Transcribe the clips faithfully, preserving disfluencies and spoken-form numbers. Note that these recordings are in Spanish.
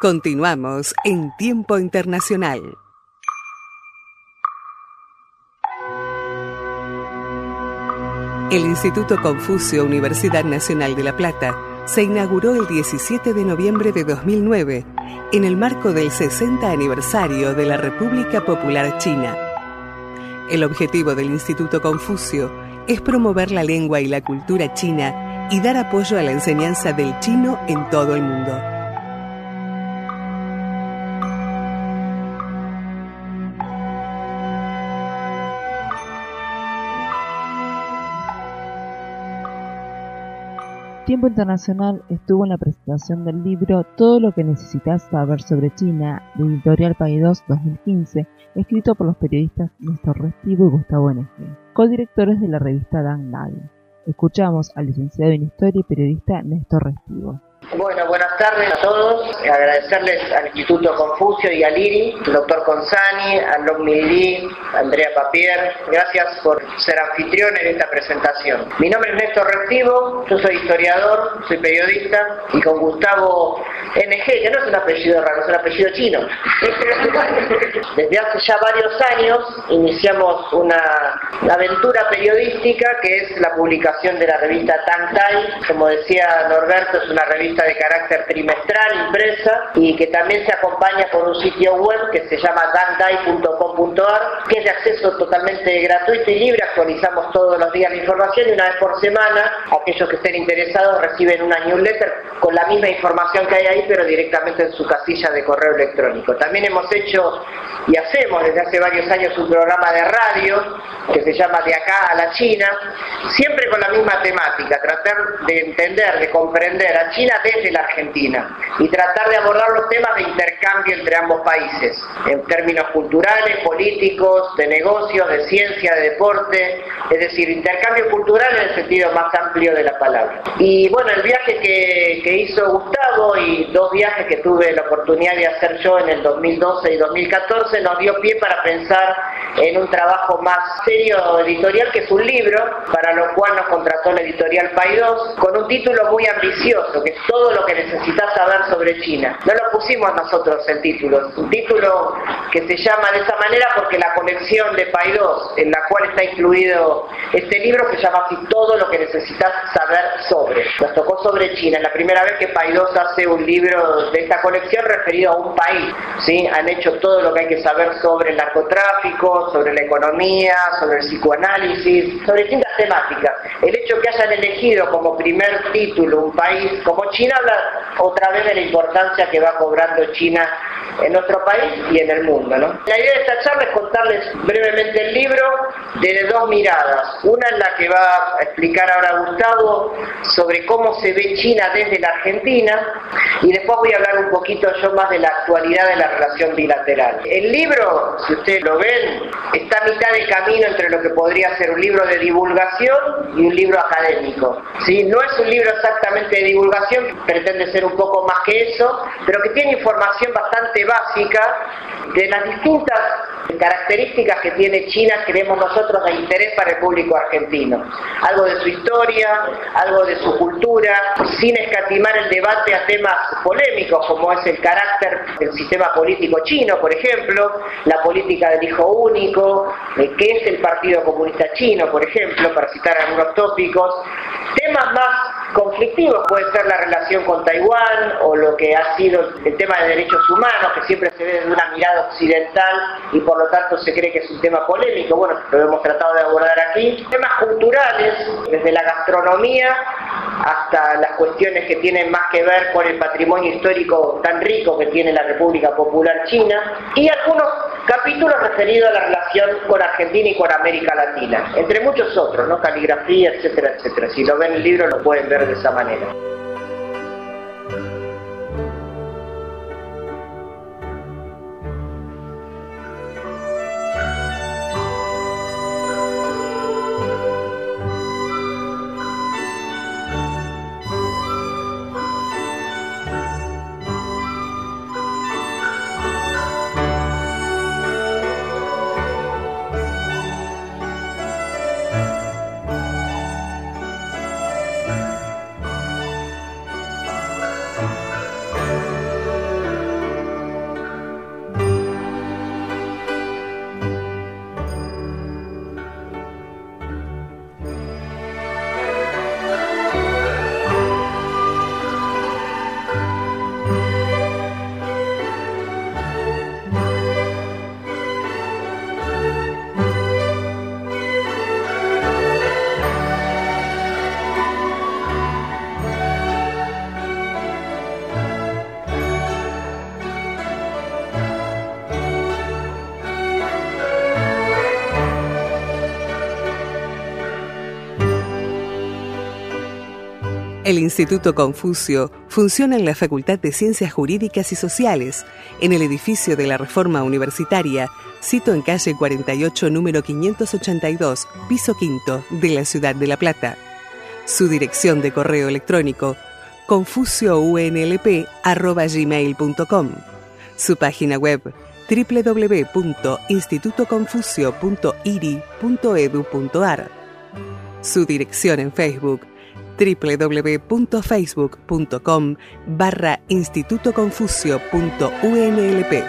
Continuamos en Tiempo Internacional. El Instituto Confucio Universidad Nacional de La Plata se inauguró el diecisiete de noviembre de dos mil nueve en el marco del sesenta aniversario de la República Popular China. El objetivo del Instituto Confucio es promover la lengua y la cultura china y dar apoyo a la enseñanza del chino en todo el mundo. Tiempo Internacional estuvo en la presentación del libro Todo lo que necesitas saber sobre China, de Editorial Paidós dos mil quince, escrito por los periodistas Néstor Restivo y Gustavo N G, codirectores de la revista Dan Dai. Escuchamos al licenciado en Historia y periodista Néstor Restivo. Bueno, buenas tardes a todos. Agradecerles al Instituto Confucio y al I R I, al doctor Consani, a Long Min Lee, a Andrea Papier. Gracias por ser anfitriones de esta presentación. Mi nombre es Néstor Restivo, yo soy historiador, soy periodista, y con Gustavo N G, que no es un apellido raro, es un apellido chino. Desde hace ya varios años iniciamos una aventura periodística que es la publicación de la revista Dan Dai. Como decía Norberto, es una revista de carácter trimestral impresa y que también se acompaña por un sitio web que se llama dan dai punto com punto a r, que es de acceso totalmente gratuito y libre. Actualizamos todos los días la información y una vez por semana aquellos que estén interesados reciben una newsletter con la misma información que hay ahí, pero directamente en su casilla de correo electrónico. También hemos hecho y hacemos desde hace varios años un programa de radio que se llama De Acá a la China, siempre con la misma temática, tratar de entender, de comprender a China desde la Argentina y tratar de abordar los temas de intercambio entre ambos países, en términos culturales, políticos, de negocios, de ciencia, de deporte, es decir, intercambio cultural en el sentido más amplio de la palabra. Y bueno, el viaje que, que hizo Gustavo y dos viajes que tuve la oportunidad de hacer yo en el dos mil doce y dos mil catorce nos dio pie para pensar en un trabajo más serio editorial, que es un libro, para lo cual nos contrató la editorial Paidós, con un título muy ambicioso, que es Todo lo que necesitas saber sobre China. No lo pusimos nosotros el título, es un título que se llama de esa manera porque la colección de Paidós, en la cual está incluido este libro, se llama así, Todo lo que necesitas saber sobre. Nos tocó sobre China, es la primera vez que Paidós hace un libro de esta colección referido a un país, ¿sí? Han hecho todo lo que hay que saber sobre el narcotráfico, sobre la economía, sobre el psicoanálisis, sobre distintas temáticas. El hecho que hayan elegido como primer título un país como China habla otra vez de la importancia que va cobrando China en nuestro país y en el mundo, ¿no? La idea de esta charla es contarles brevemente el libro desde dos miradas. Una es la que va a explicar ahora Gustavo sobre cómo se ve China desde la Argentina, y después voy a hablar un poquito yo más de la actualidad de la relación bilateral. El libro, si ustedes lo ven, está a mitad de camino entre lo que podría ser un libro de divulgación y un libro académico, ¿sí? No es un libro exactamente de divulgación, pretende ser un poco más que eso, pero que tiene información bastante básica de las distintas características que tiene China, creemos nosotros, de interés para el público argentino. Algo de su historia, algo de su cultura, sin escatimar el debate a temas polémicos como es el carácter del sistema político chino, por ejemplo, la política del hijo único, qué es el Partido Comunista Chino, por ejemplo, para citar algunos tópicos. Temas más conflictivos puede ser la relación con Taiwán o lo que ha sido el tema de derechos humanos, que siempre se ve desde una mirada occidental y por lo tanto se cree que es un tema polémico. Bueno, lo hemos tratado de abordar aquí. Temas culturales, desde la gastronomía hasta las cuestiones que tienen más que ver con el patrimonio histórico tan rico que tiene la República Popular China, y algunos capítulos referidos a la relación con Argentina y con América Latina, entre muchos otros, ¿no? Caligrafía, etcétera, etcétera. Si lo ven el libro lo pueden ver de esa manera. El Instituto Confucio funciona en la Facultad de Ciencias Jurídicas y Sociales, en el edificio de la Reforma Universitaria, sito en calle cuarenta y ocho, número quinientos ochenta y dos, piso quinto, de la ciudad de La Plata. Su dirección de correo electrónico, confucio u n l p arroba gmail punto com. Su página web, doble u doble u doble u punto instituto confucio punto i r i punto e d u punto a r. Su dirección en Facebook, doble u doble u doble u punto facebook punto com barra instituto confucio punto u n l p.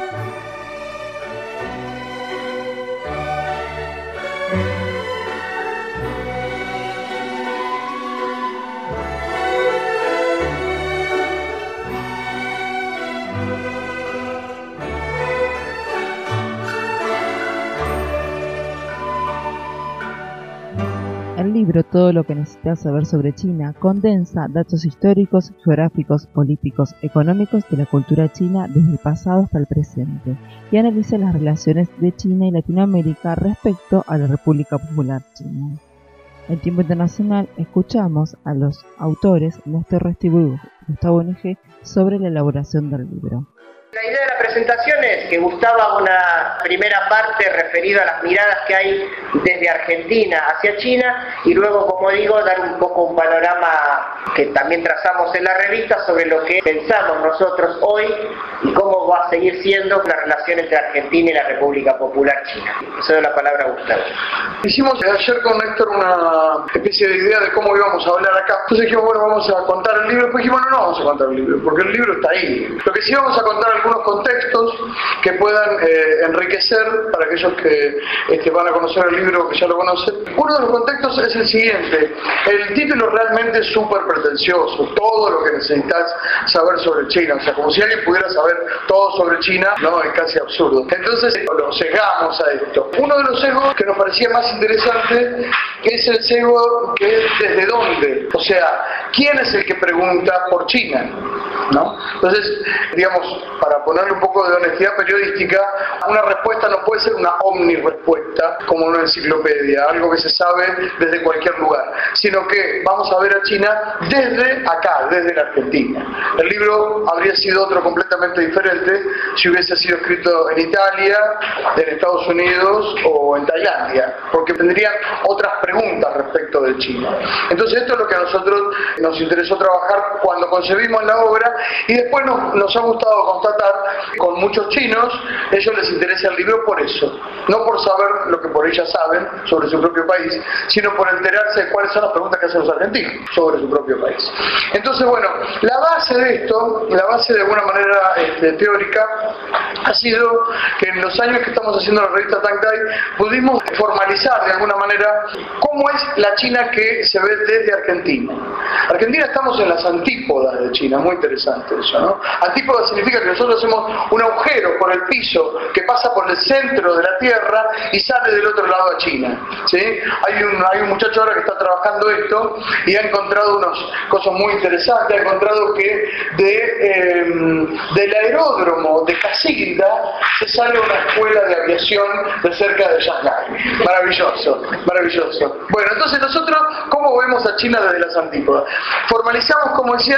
El libro Todo lo que necesitas saber sobre China condensa datos históricos, geográficos, políticos, económicos de la cultura china desde el pasado hasta el presente y analiza las relaciones de China y Latinoamérica respecto a la República Popular China. En Tiempo Internacional escuchamos a los autores Néstor Restivo y Gustavo N G sobre la elaboración del libro. La idea de la presentación es que Gustavo haga una primera parte referida a las miradas que hay desde Argentina hacia China y luego, como digo, dar un poco un panorama que también trazamos en la revista sobre lo que pensamos nosotros hoy y cómo va a seguir siendo la relación entre Argentina y la República Popular China. Cedo la palabra a Gustavo. Hicimos ayer con Néstor una especie de idea de cómo íbamos a hablar acá. Entonces dijimos, bueno, vamos a contar el libro. Después dijimos, no, no vamos a contar el libro, porque el libro está ahí. Lo que sí vamos a contar algunos contextos que puedan eh, enriquecer para aquellos que este, van a conocer el libro, que ya lo conocen. Uno de los contextos es el siguiente. El título realmente es súper pretencioso. Todo lo que necesitas saber sobre China. O sea, como si alguien pudiera saber todo sobre China, no, es casi absurdo. Entonces, lo sesgamos a esto. Uno de los sesgos que nos parecía más interesante es el sesgo que es desde dónde. O sea, ¿quién es el que pregunta por China? ¿No? Entonces, digamos, para ponerle un poco de honestidad periodística, una respuesta no puede ser una omnirespuesta como una enciclopedia, algo que se sabe desde cualquier lugar, sino que vamos a ver a China desde acá, desde la Argentina. El libro habría sido otro completamente diferente si hubiese sido escrito en Italia, en Estados Unidos o en Tailandia, porque tendrían otras preguntas respecto de China. Entonces esto es lo que a nosotros nos interesó trabajar cuando concebimos la obra y después nos, nos ha gustado constatar con muchos chinos, a ellos les interesa el libro por eso, no por saber lo que por ellas saben sobre su propio país, sino por enterarse de cuáles son las preguntas que hacen los argentinos sobre su propio país. Entonces, bueno, la base de esto, la base de alguna manera este, teórica, ha sido que en los años que estamos haciendo la revista Tangtai pudimos formalizar de alguna manera cómo es la China que se ve desde Argentina. Argentina estamos en las antípodas de China, muy interesante eso, ¿no? Antípodas significa que nosotros hacemos un agujero por el piso que pasa por el centro de la Tierra y sale del otro lado a China, ¿sí? Hay un, hay un muchacho ahora que está trabajando esto y ha encontrado unas cosas muy interesantes, ha encontrado que de, eh, del aeródromo de Casilda se sale una escuela de aviación de cerca de Shanghái. Maravilloso, maravilloso. Bueno, entonces nosotros, ¿cómo vemos a China desde las antípodas? Formalizamos, como decía,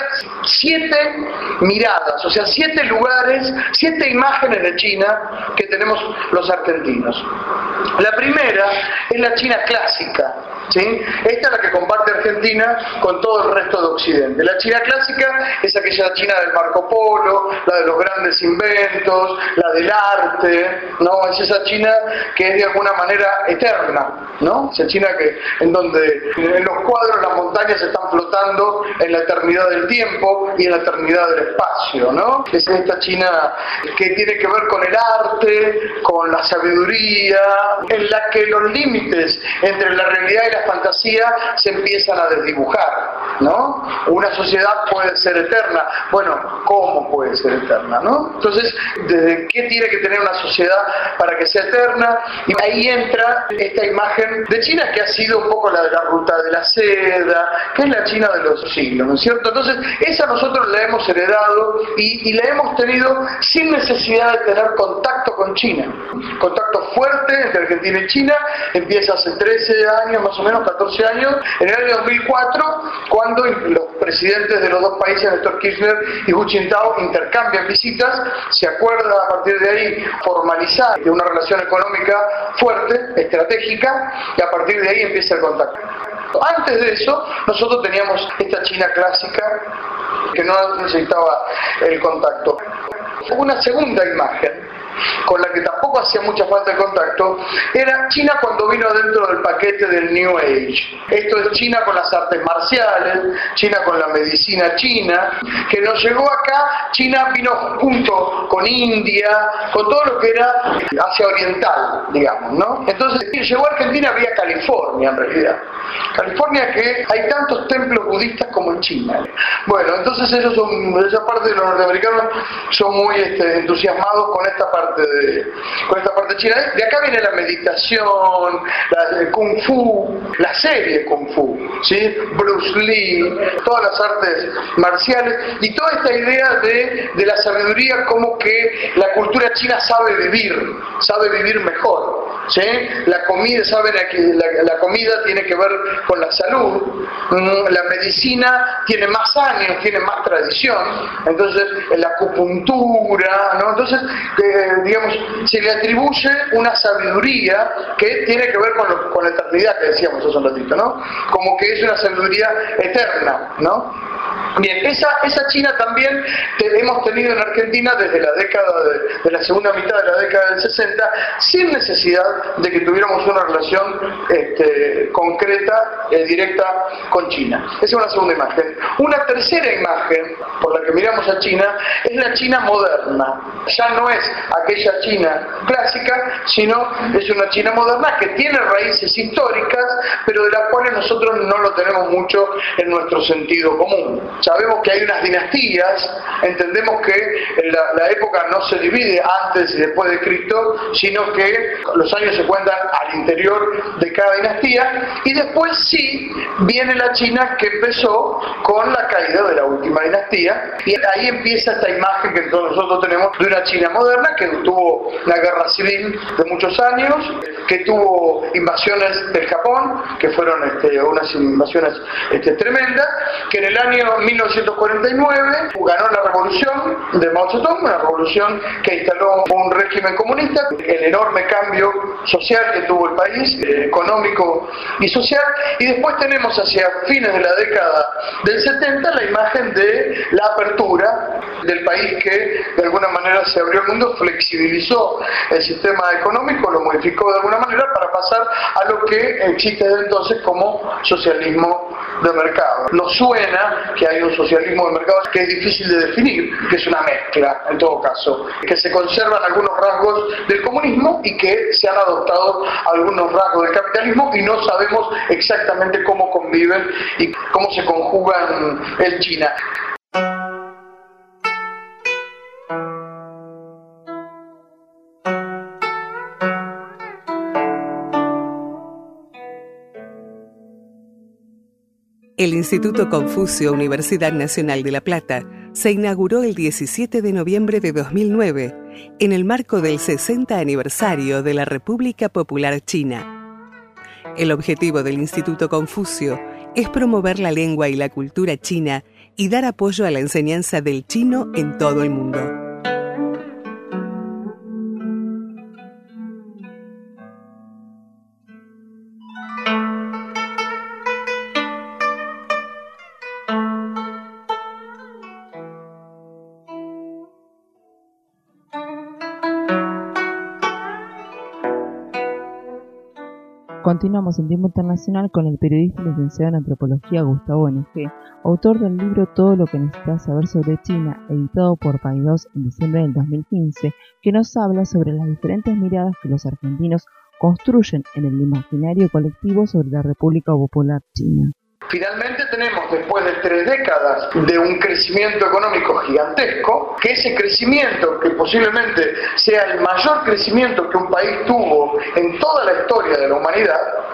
siete miradas, o sea, siete lugares, siete imágenes de China que tenemos los argentinos. La primera es la China clásica, ¿sí? Esta es la que comparte Argentina con todo el resto de Occidente. La China clásica es aquella China del Marco Polo, la de los grandes inventos, la del arte, ¿no? Es esa China que es de alguna manera eterna, ¿no? Esa China que, en donde en los cuadros las montañas están flotando en la eternidad del tiempo y en la eternidad del espacio, ¿no? Es esta China que tiene que ver con el arte, con la sabiduría, en la que los límites entre la realidad y la fantasía se empiezan a desdibujar, ¿no? Una sociedad puede ser eterna. Bueno, ¿cómo puede ser eterna, no? Entonces, ¿desde qué tiene que tener una sociedad para que sea eterna? Y ahí entra esta imagen de China que ha sido un poco la de la ruta de la seda, que es la China de los siglos, ¿no es cierto? Entonces, esa nosotros la hemos heredado y, y la hemos tenido sin necesidad de tener contacto con China. Contacto contacto fuerte entre Argentina y China empieza hace trece años, más o menos catorce años, en el año dos mil cuatro, cuando los presidentes de los dos países, Néstor Kirchner y Hu Jintao, intercambian visitas, se acuerda a partir de ahí formalizar una relación económica fuerte, estratégica, y a partir de ahí empieza el contacto. Antes de eso, nosotros teníamos esta China clásica que no necesitaba el contacto. Una segunda imagen, con la que tampoco hacía mucha falta de contacto, era China cuando vino dentro del paquete del New Age. Esto es China con las artes marciales, China con la medicina china, que nos llegó acá. China vino junto con India, con todo lo que era Asia Oriental, digamos, ¿no? Entonces, llegó a Argentina vía California, en realidad. California, que hay tantos templos budistas como en China. Bueno, entonces ellos son, esa parte de los norteamericanos son muy este, entusiasmados con esta parte de, con esta parte china. De acá viene la meditación, la, el Kung Fu, la serie Kung Fu, ¿sí? Bruce Lee, todas las artes marciales y toda esta idea de, de la sabiduría, como que la cultura china sabe vivir, sabe vivir mejor, ¿sí? La comida, saben que la, la comida tiene que ver con la salud, la medicina tiene más años, tiene más tradición, entonces la acupuntura, ¿no? Entonces, eh, digamos, se le atribuye una sabiduría que tiene que ver con, lo, con la eternidad que decíamos hace un ratito, ¿no? Como que es una sabiduría eterna, ¿no? Bien, esa, esa China también te, hemos tenido en Argentina desde la década de, de la segunda mitad de la década del sesenta, sin necesidad de que tuviéramos una relación este, concreta, eh, directa con China. Esa es una segunda imagen. Una tercera imagen por la que miramos a China es la China moderna. Ya no es aquella China clásica, sino es una China moderna que tiene raíces históricas, pero de las cuales nosotros no lo tenemos mucho en nuestro sentido común. Sabemos que hay unas dinastías, entendemos que la, la época no se divide antes y después de Cristo, sino que los años se cuentan al interior de cada dinastía, y después sí viene la China que empezó con la caída de la última dinastía, y ahí empieza esta imagen que todos nosotros tenemos de una China moderna que tuvo una guerra civil de muchos años, que tuvo invasiones del Japón, que fueron este, unas invasiones este, tremendas, que en el año mil novecientos cuarenta y nueve ganó la revolución de Mao Zedong, una revolución que instaló un régimen comunista, el enorme cambio social que tuvo el país, eh, económico y social, y después tenemos hacia fines de la década del setenta la imagen de la apertura del país que de alguna manera se abrió al mundo, flexibilizó el sistema económico, lo modificó de alguna manera para pasar a lo que existe desde entonces como socialismo de mercado. Nos suena que hay un socialismo de mercado que es difícil de definir, que es una mezcla en todo caso, que se conservan algunos rasgos del comunismo y que se han adoptado algunos rasgos del capitalismo y no sabemos exactamente cómo conviven y cómo se conjugan en China. El Instituto Confucio Universidad Nacional de La Plata se inauguró el diecisiete de noviembre de dos mil nueve en el marco del sesenta aniversario de la República Popular China. El objetivo del Instituto Confucio es promover la lengua y la cultura china y dar apoyo a la enseñanza del chino en todo el mundo. Continuamos en Tiempo Internacional con el periodista y licenciado en Antropología Gustavo N G, autor del libro Todo lo que necesitas saber sobre China, editado por Paidós en diciembre del dos mil quince, que nos habla sobre las diferentes miradas que los argentinos construyen en el imaginario colectivo sobre la República Popular China. Finalmente tenemos, después de tres décadas de un crecimiento económico gigantesco, que ese crecimiento, que posiblemente sea el mayor crecimiento que un país tuvo en toda la historia de la humanidad,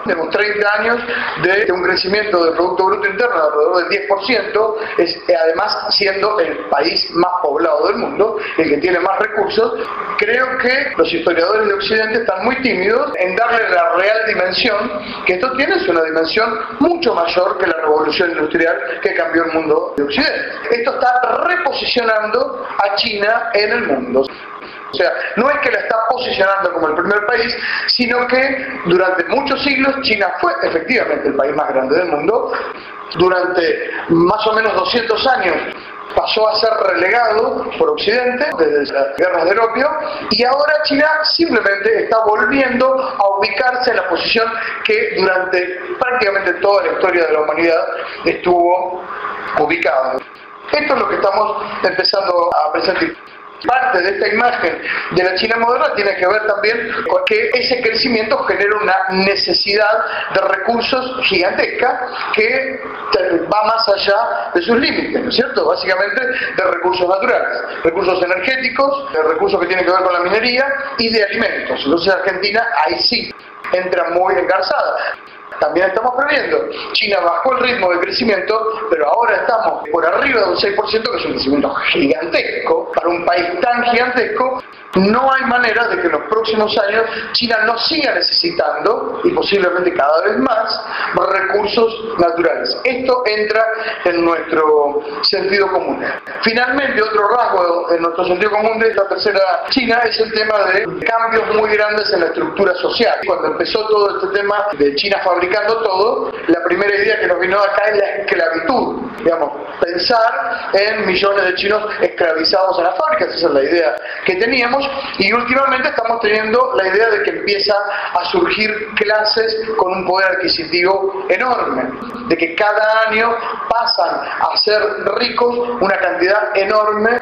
Tenemos treinta años de un crecimiento del Producto Bruto Interno de alrededor del diez por ciento, es, además siendo el país más poblado del mundo, el que tiene más recursos. Creo que los historiadores de Occidente están muy tímidos en darle la real dimensión que esto tiene. Es una dimensión mucho mayor que la revolución industrial que cambió el mundo de Occidente. Esto está reposicionando a China en el mundo. O sea, no es que la está posicionando como el primer país, sino que durante muchos siglos China fue efectivamente el país más grande del mundo. Durante más o menos doscientos años pasó a ser relegado por Occidente desde las guerras del opio, y ahora China simplemente está volviendo a ubicarse en la posición que durante prácticamente toda la historia de la humanidad estuvo ubicada. Esto es lo que estamos empezando a presentar. Parte de esta imagen de la China moderna tiene que ver también con que ese crecimiento genera una necesidad de recursos gigantesca que va más allá de sus límites, ¿no es cierto? Básicamente de recursos naturales, recursos energéticos, de recursos que tienen que ver con la minería y de alimentos. Entonces Argentina ahí sí entra muy engarzada. También estamos previendo. China bajó el ritmo de crecimiento, pero ahora estamos por arriba de un seis por ciento, que es un crecimiento gigantesco. Para un país tan gigantesco, no hay manera de que en los próximos años China no siga necesitando, y posiblemente cada vez más, recursos naturales. Esto entra en nuestro sentido común. Finalmente, otro rasgo en nuestro sentido común de esta tercera China es el tema de cambios muy grandes en la estructura social. Cuando empezó todo este tema de China fabricando todo, la primera idea que nos vino acá es la esclavitud. Digamos, pensar en millones de chinos esclavizados en las fábricas, esa es la idea que teníamos, y últimamente estamos teniendo la idea de que empieza a surgir clases con un poder adquisitivo enorme, de que cada año pasan a ser ricos una cantidad enorme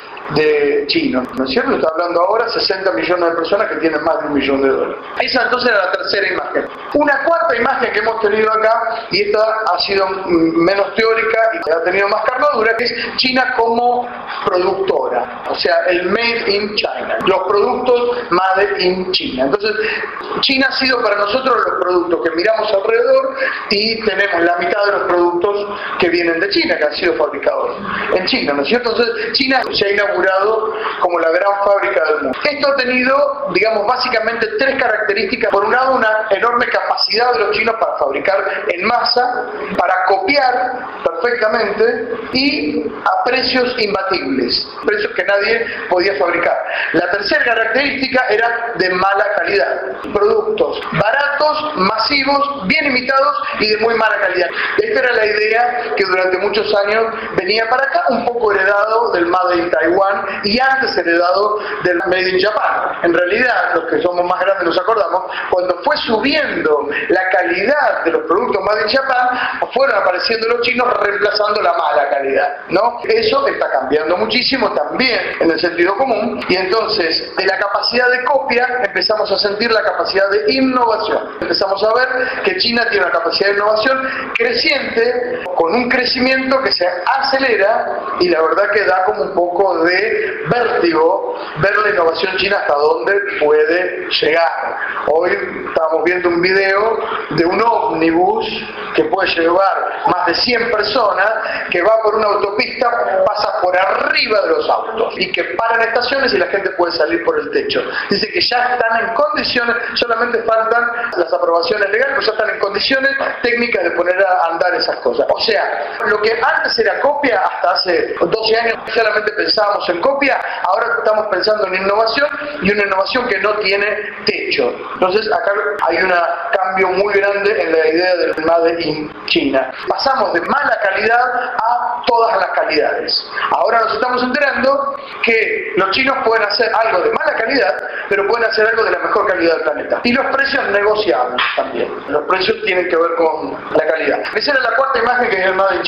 de chinos, ¿no es cierto? Está hablando ahora sesenta millones de personas que tienen más de un millón de dólares. Esa entonces era la tercera imagen. Una cuarta imagen que hemos tenido acá, y esta ha sido menos teórica y ha tenido más carnadura, que es China como productora, o sea, el Made in China, los productos Made in China. Entonces, China ha sido para nosotros los productos que miramos alrededor, y tenemos la mitad de los productos que vienen de China, que han sido fabricados en China, ¿no es cierto? Entonces, China se ha inaugurado como la gran fábrica del mundo. Esto ha tenido, digamos, básicamente tres características. Por un lado, una enorme capacidad de los chinos para fabricar en masa, para copiar perfectamente y a precios imbatibles, precios que nadie podía fabricar. La tercera característica era de mala calidad, productos baratos, masivos, bien imitados y de muy mala calidad. Esta era la idea que durante muchos años venía para acá, un poco heredado del Made in Taiwan y antes heredado del Made in Japan. En realidad, los que somos más grandes nos acordamos, cuando fue subiendo la calidad de los productos Made in Japan, fueron apareciendo los chinos reemplazando la mala calidad, ¿no? Eso está cambiando muchísimo también en el sentido común, y entonces de la capacidad de copia empezamos a sentir la capacidad de innovación. Empezamos a ver que China tiene una capacidad de innovación creciente, con un crecimiento que se acelera, y la verdad que da como un poco de vértigo ver la innovación china hasta dónde puede llegar. Hoy estamos viendo un video de un ómnibus que puede llevar más de cien personas, que va por una autopista, pasa por arriba de los autos y que paran estaciones y la gente puede salir por el techo. Dice que ya están en condiciones, solamente faltan las aprobaciones legales, pero ya están en condiciones técnicas de poner a andar esas cosas. O sea, lo que antes era copia, hasta hace doce años solamente pensábamos en copia, ahora estamos pensando en innovación, y una innovación que no tiene techo. Entonces acá hay un cambio muy grande en la idea del Made in China. Pasamos de mala calidad a todas las calidades. Ahora nos estamos enterando que los chinos pueden hacer algo de mala calidad, pero pueden hacer algo de la mejor calidad del planeta. Y los precios negociables también. Los precios tienen que ver con la calidad. Esa era la cuarta imagen, que es el Made in China.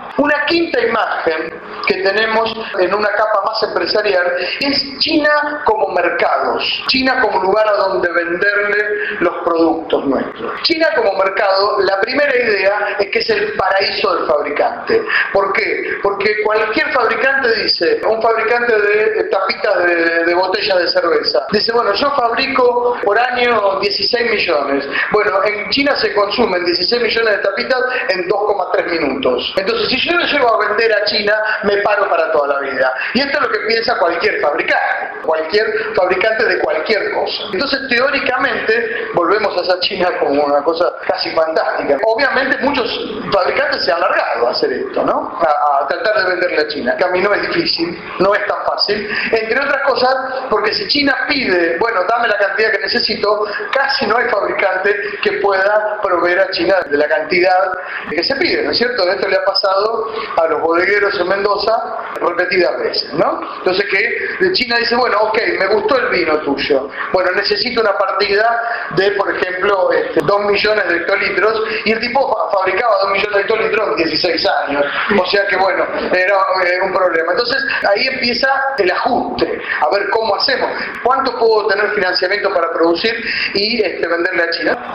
Una quinta imagen que tenemos en una capa más empresarial es China como mercados, China como lugar a donde venderle los productos nuestros. China como mercado, la primera idea es que es el paraíso del fabricante. ¿Por qué? Porque cualquier fabricante dice, un fabricante de tapitas de, de botellas de cerveza, dice, bueno, yo fabrico por año dieciséis millones. Bueno, en China se consumen dieciséis millones de tapitas en dos coma tres minutos. Entonces, si yo lo llevo a vender a China, me paro para toda la vida. Y esto es lo que piensa cualquier fabricante, cualquier fabricante de cualquier cosa. Entonces, teóricamente, volvemos a esa China como una cosa casi fantástica. Obviamente, muchos fabricantes se han largado a hacer esto, ¿no? A, a tratar de venderle a China. Que a mí no es difícil, no es tan fácil. Entre otras cosas, porque si China pide, bueno, dame la cantidad que necesito, casi no hay fabricante que pueda proveer a China de la cantidad que se pide, ¿no es cierto? Esto le ha pasado a los bodegueros en Mendoza repetidas veces, ¿no? Entonces que China dice, bueno, ok, me gustó el vino tuyo, bueno, necesito una partida de, por ejemplo, este, dos millones de hectolitros, y el tipo fabricaba dos millones de hectolitros en dieciséis años, o sea que bueno, era eh, un problema. Entonces ahí empieza el ajuste, a ver cómo hacemos, cuánto puedo tener financiamiento para producir y este, venderle a China.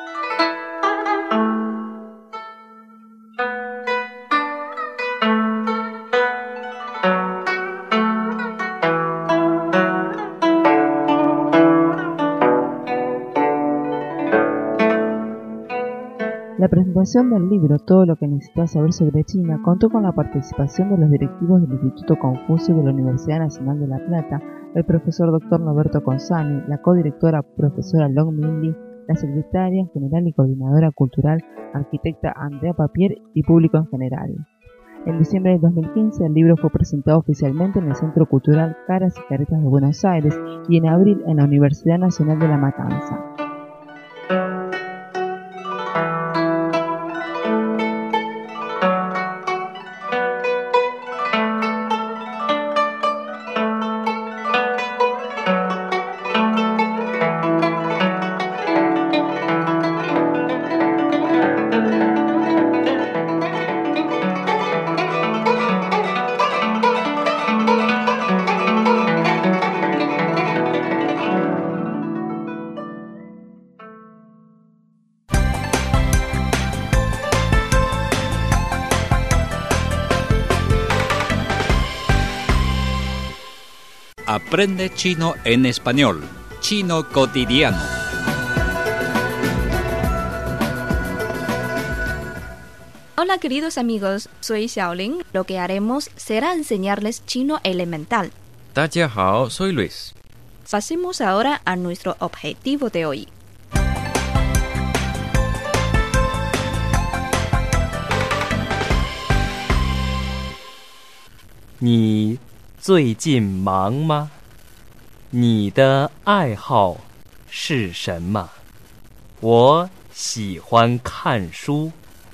La presentación del libro Todo lo que necesitas saber sobre China contó con la participación de los directivos del Instituto Confucio de la Universidad Nacional de La Plata, el profesor doctor Norberto Consani, la codirectora profesora Long Min Lee, la secretaria general y coordinadora cultural arquitecta Andrea Papier y público en general. En diciembre del dos mil quince el libro fue presentado oficialmente en el Centro Cultural Caras y Caretas de Buenos Aires y en abril en la Universidad Nacional de La Matanza. Aprende chino en español. Chino cotidiano. Hola queridos amigos, soy Xiaoling. Lo que haremos será enseñarles chino elemental. 大家好, soy Luis. Pasemos ahora a nuestro objetivo de hoy. 你最近忙吗？你的爱好是什么？我喜欢看书。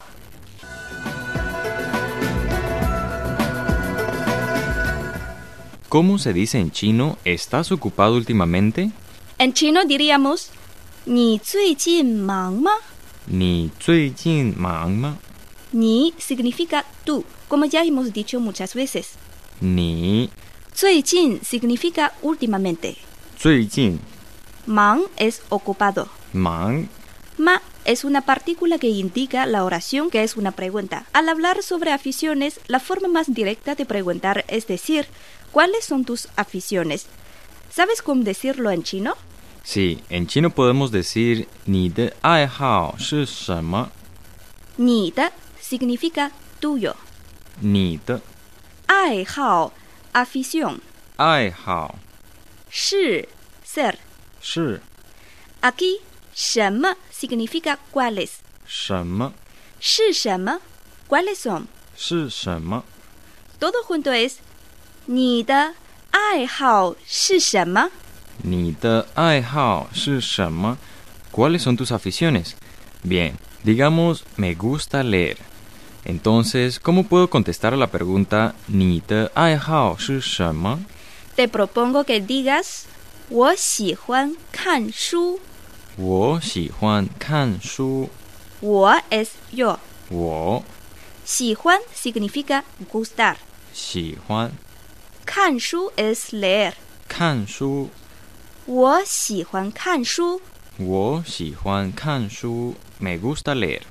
¿Cómo se dice en chino estás ocupado últimamente? En chino diríamos 你最近忙吗？ 你最近忙吗？ Ni significa tú, como ya hemos dicho muchas veces. 你最近 significa últimamente. 最近 Mang es ocupado. 忙 Ma es una partícula que indica la oración, que es una pregunta. Al hablar sobre aficiones, la forma más directa de preguntar es decir, ¿cuáles son tus aficiones? ¿Sabes cómo decirlo en chino? Sí, en chino podemos decir 你的爱好是什么？ 你的 significa tuyo. 你的爱好 afición. 爱好是 ser. 是 Aquí 什么 significa cuáles. 什么？ 是什么 ¿cuáles son? 是什么？ Todo junto es 你的爱好是什么？ 你的爱好是什么？ ¿Cuáles son tus aficiones? Bien, digamos, me gusta leer. Entonces, ¿cómo puedo contestar a la pregunta 你的爱好是什么？ Te propongo que digas 我喜欢看书。 我喜欢看书。 我 es yo. 我喜欢 significa gustar. 喜欢看书 es leer. 看书我喜欢看书。 我喜欢看书 me gusta leer.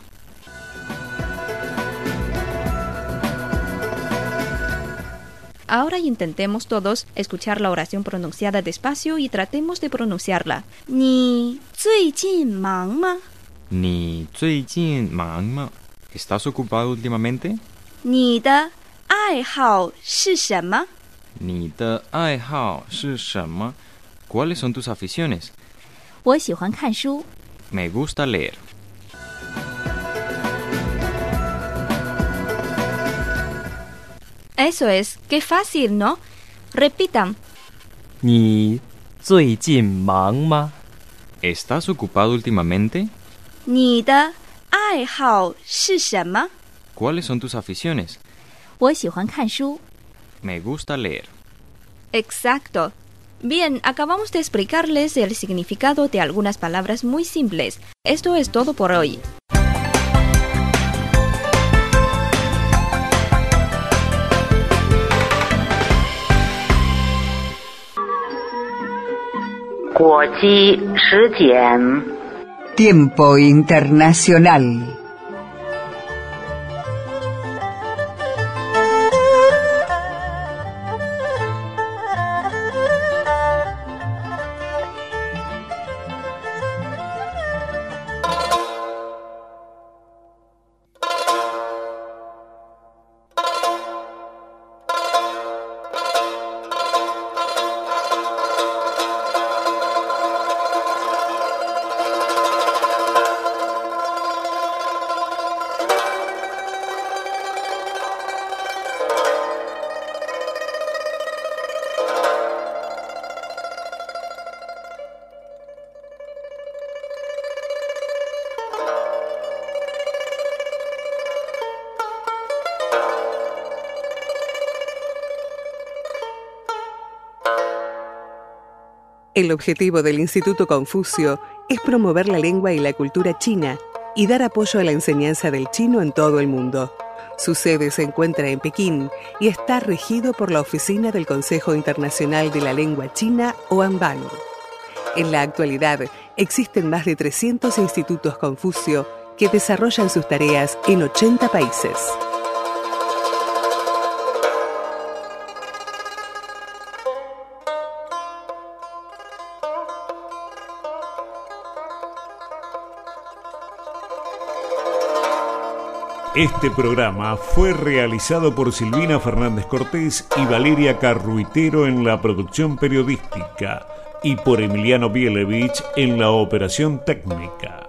Ahora intentemos todos escuchar la oración pronunciada despacio y tratemos de pronunciarla. 你最近忙吗？ 你最近忙吗？ ¿Estás ocupado últimamente? 你的爱好是什么？ 你的爱好是什么？ ¿Cuáles son tus aficiones? 我喜欢看书。 Me gusta leer. Eso es, qué fácil, ¿no? Repitan. 你最近忙吗？ ¿Estás ocupado últimamente? 你的爱好是什么？ ¿Cuáles son tus aficiones? 我喜欢看书。 Me gusta leer. Exacto. Bien, acabamos de explicarles el significado de algunas palabras muy simples. Esto es todo por hoy. Tiempo internacional. El objetivo del Instituto Confucio es promover la lengua y la cultura china y dar apoyo a la enseñanza del chino en todo el mundo. Su sede se encuentra en Pekín y está regido por la Oficina del Consejo Internacional de la Lengua China, OANBAN. En la actualidad, existen más de trescientos institutos Confucio que desarrollan sus tareas en ochenta países. Este programa fue realizado por Silvina Fernández Cortés y Valeria Carruitero en la producción periodística y por Emiliano Bielevich en la operación técnica.